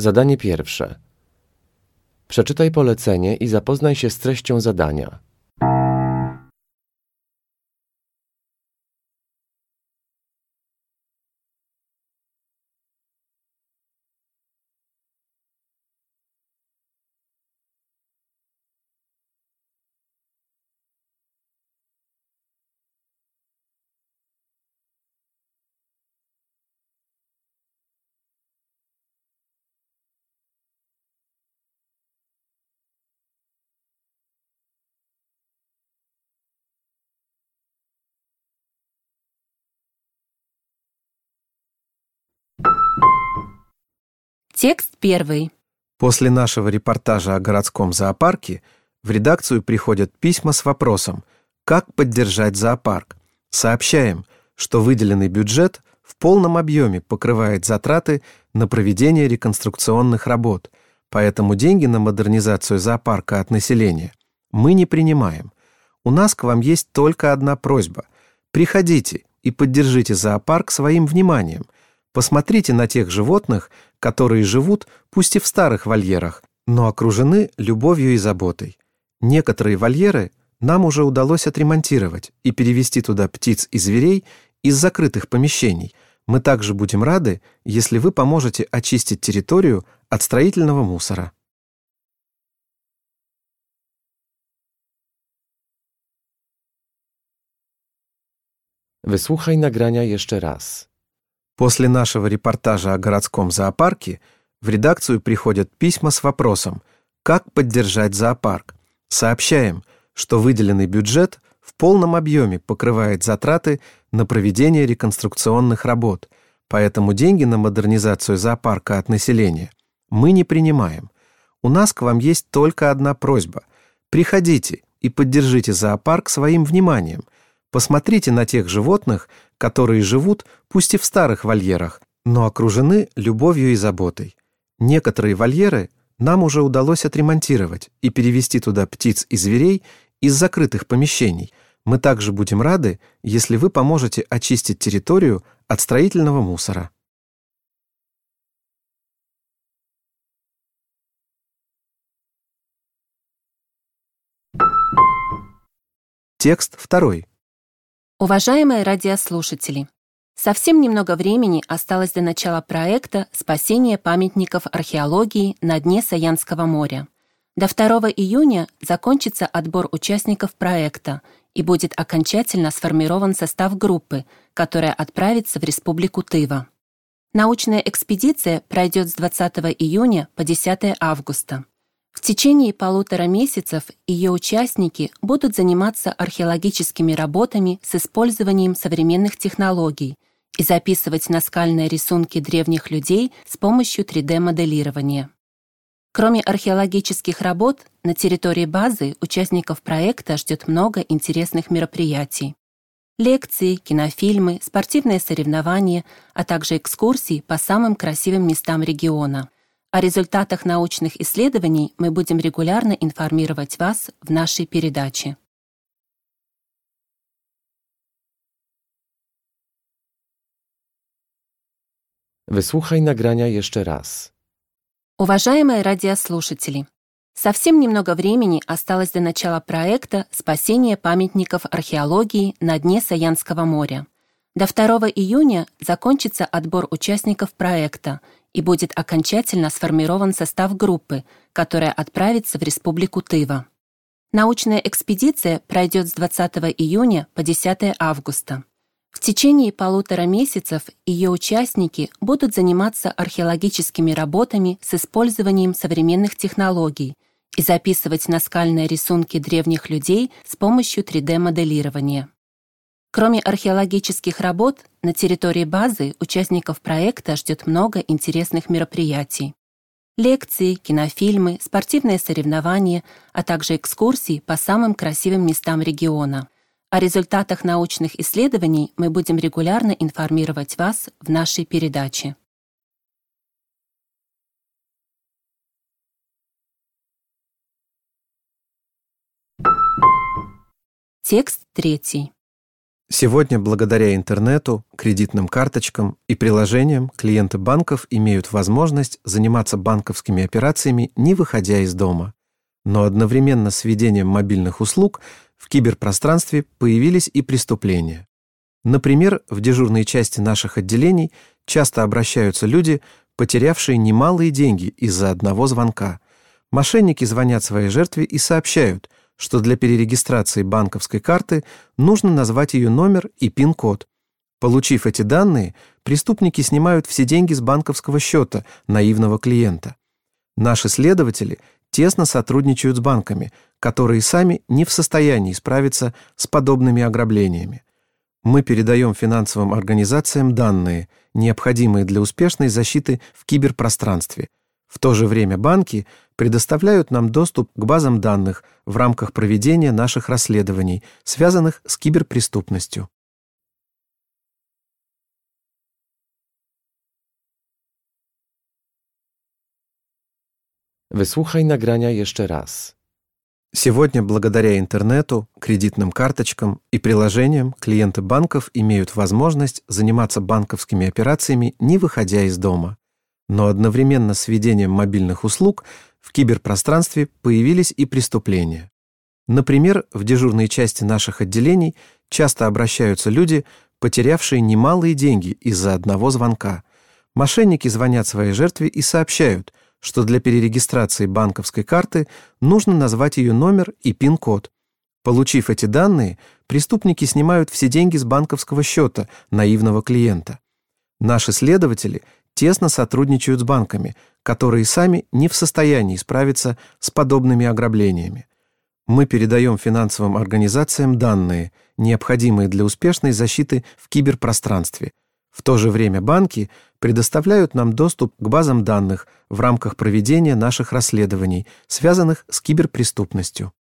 Zadanie pierwsze. Przeczytaj polecenie i zapoznaj się z treścią zadania. Текст первый. После нашего репортажа о городском зоопарке в редакцию приходят письма с вопросом «Как поддержать зоопарк?». Сообщаем, что выделенный бюджет в полном объеме покрывает затраты на проведение реконструкционных работ, поэтому деньги на модернизацию зоопарка от населения мы не принимаем. У нас к вам есть только одна просьба. Приходите и поддержите зоопарк своим вниманием. Посмотрите на тех животных, которые живут, пусть и в старых вольерах, но окружены любовью и заботой. Некоторые вольеры нам уже удалось отремонтировать и перевести туда птиц и зверей из закрытых помещений. Мы также будем рады, если вы поможете очистить территорию от строительного мусора. Wysłuchaj nagrania jeszcze raz. После нашего репортажа о городском зоопарке в редакцию приходят письма с вопросом «Как поддержать зоопарк?». Сообщаем, что выделенный бюджет в полном объеме покрывает затраты на проведение реконструкционных работ, поэтому деньги на модернизацию зоопарка от населения мы не принимаем. У нас к вам есть только одна просьба. Приходите и поддержите зоопарк своим вниманием. Посмотрите на тех животных, которые живут, пусть и в старых вольерах, но окружены любовью и заботой. Некоторые вольеры нам уже удалось отремонтировать и перевести туда птиц и зверей из закрытых помещений. Мы также будем рады, если вы поможете очистить территорию от строительного мусора. Текст второй. Уважаемые радиослушатели, совсем немного времени осталось до начала проекта «Спасение памятников археологии на дне Саянского моря». До 2 июня закончится отбор участников проекта и будет окончательно сформирован состав группы, которая отправится в Республику Тыва. Научная экспедиция пройдет с 20 июня по 10 августа. В течение 1,5 месяцев ее участники будут заниматься археологическими работами с использованием современных технологий и записывать наскальные рисунки древних людей с помощью 3D-моделирования. Кроме археологических работ, на территории базы участников проекта ждет много интересных мероприятий. Лекции, кинофильмы, спортивные соревнования, а также экскурсии по самым красивым местам региона. О результатах научных исследований мы будем регулярно информировать вас в нашей передаче. Wysłuchaj nagrania jeszcze raz. Уважаемые радиослушатели, совсем немного времени осталось до начала проекта «Спасение памятников археологии на дне Саянского моря». До 2 июня закончится отбор участников проекта и будет окончательно сформирован состав группы, которая отправится в Республику Тыва. Научная экспедиция пройдет с 20 июня по 10 августа. В течение 1,5 месяцев ее участники будут заниматься археологическими работами с использованием современных технологий и записывать наскальные рисунки древних людей с помощью 3D-моделирования. Кроме археологических работ, на территории базы участников проекта ждет много интересных мероприятий. Лекции, кинофильмы, спортивные соревнования, а также экскурсии по самым красивым местам региона. О результатах научных исследований мы будем регулярно информировать вас в нашей передаче. Текст третий. Сегодня, благодаря интернету, кредитным карточкам и приложениям, клиенты банков имеют возможность заниматься банковскими операциями, не выходя из дома. Но одновременно с введением мобильных услуг в киберпространстве появились и преступления. Например, в дежурные части наших отделений часто обращаются люди, потерявшие немалые деньги из-за одного звонка. Мошенники звонят своей жертве и сообщают, что для перерегистрации банковской карты нужно назвать ее номер и пин-код. Получив эти данные, преступники снимают все деньги с банковского счета наивного клиента. Наши следователи тесно сотрудничают с банками, которые сами не в состоянии справиться с подобными ограблениями. Мы передаем финансовым организациям данные, необходимые для успешной защиты в киберпространстве. В то же время банки предоставляют нам доступ к базам данных в рамках проведения наших расследований, связанных с киберпреступностью. Wysłuchaj nagrania jeszcze raz. Сегодня, благодаря интернету, кредитным карточкам и приложениям, клиенты банков имеют возможность заниматься банковскими операциями, не выходя из дома. Но одновременно с введением мобильных услуг в киберпространстве появились и преступления. Например, в дежурные части наших отделений часто обращаются люди, потерявшие немалые деньги из-за одного звонка. Мошенники звонят своей жертве и сообщают, что для перерегистрации банковской карты нужно назвать ее номер и пин-код. Получив эти данные, преступники снимают все деньги с банковского счета наивного клиента. Наши следователи тесно сотрудничают с банками, которые сами не в состоянии справиться с подобными ограблениями. Мы передаем финансовым организациям данные, необходимые для успешной защиты в киберпространстве. В то же время банки предоставляют нам доступ к базам данных в рамках проведения наших расследований, связанных с киберпреступностью.